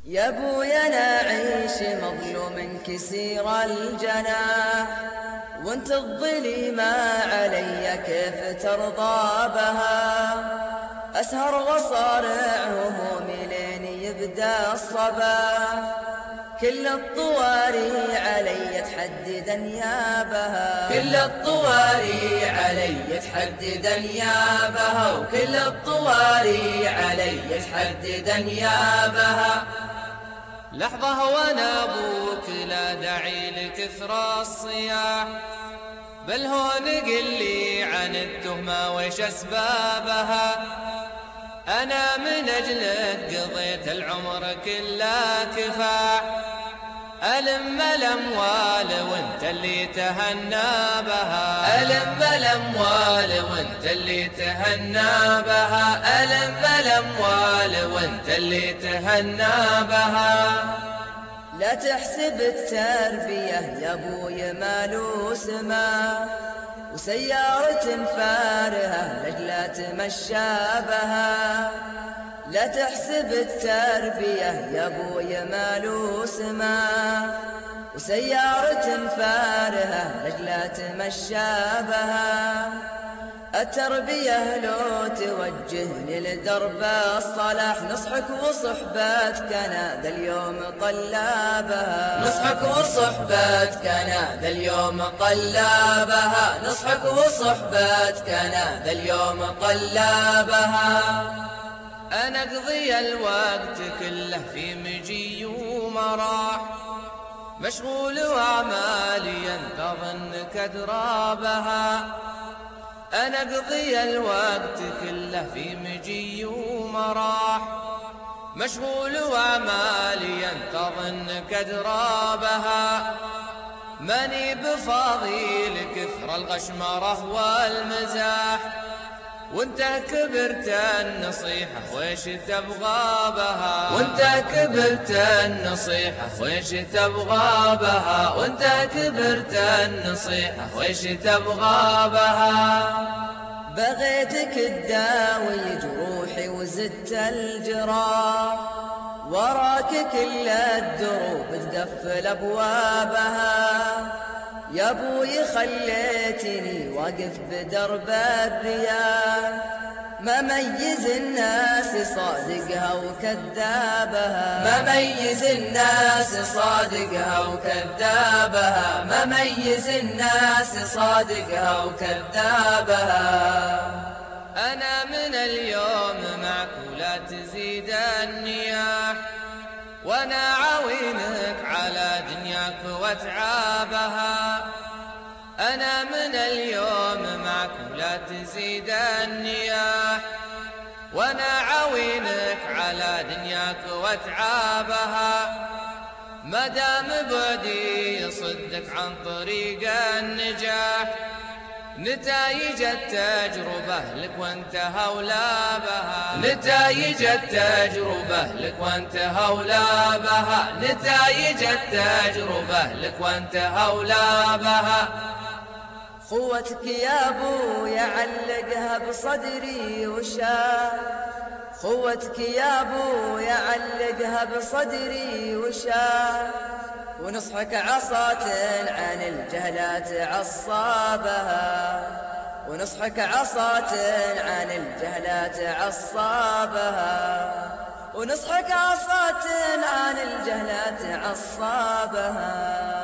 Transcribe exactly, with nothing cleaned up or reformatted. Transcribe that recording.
يا ابويا نعيش مظلوم كسير الجناح، وانت الظليمة علي كيف ترضى بها؟ أسهر وصارع همومي لين يبدأ الصباح، كل الطواري علي تحدد انيابها، كل الطواري علي تحدد انيابها، وكل الطواري علي تحدد انيابها. لحظة وانا ابوك لا داعي لكثر الصياح، بل هو نقل لي عن التهمة ويش اسبابها. انا من اجلك قضيت العمر كله كفاح، ألم الأموال وانت اللي تهنى بها، ألم الأموال وانت اللي تهنى بها، ألم الأموال وانت اللي تهنى بها. لا تحسب التربية يا ابوي مالو سما، وسيارة فارهة لجلا تمشى بها. لا تحسب التربية يا ابوي مالو سما، وسيارة فارهة لجلا تمشى بها. التربية لو توجهني لدرب الصلاح، نصحك وصحبتك انا ذا اليوم طلابها، نصحك وصحبتك انا ذا اليوم طلابها، نصحك وصحبتك انا ذا اليوم طلابها. أنا أقضي الوقت كله في مجي ومراح، مشغول وأعمالي أنت ظنك أدرى بها. أنا أقضي الوقت كله في مجي ومراح، مشغول وأعمالي أنت ظنك أدرى بها. ماني بفاضي لكثر الغشمرة والمزاح، وانت كبرت النصيحة ويش تبغى بها، وانت كبرت النصيحة ويش تبغى بها، وانت كبرت النصيحة ويش تبغى بها. بغيتك تداوي جروحي وزدت الجراح، وراك كل الدروب تقفل ابوابها. يا ابوي خليتني واقف بدرب الرياح، ما ميز الناس صادقها وكذابها، ما ميز الناس صادقها وكذابها، ما ميز الناس صادقها وكذابها. أنا من اليوم معك ولا تزيد النياح، وانا عاونك على دنياك واتعابها. انا من اليوم معك ولا تزيد النياح، وانا عاونك على دنياك واتعابها. ما دام بعدي يصدك عن طريق النجاح، نتايج التجربة لك وانت هولا بها، نتايج التجربة لك وانت هولا بها، نتايج التجربة لك وانت هولا بها. خوتك يا ابويا علقها بصدري وشاح، خوتك يا ابويا علقها بصدري وشاح. ونصحك عصاة عن الجهلات عصابها، ونصحك عصاة عن الجهلات عصابها، ونصحك عصاة عن الجهلات عصابها.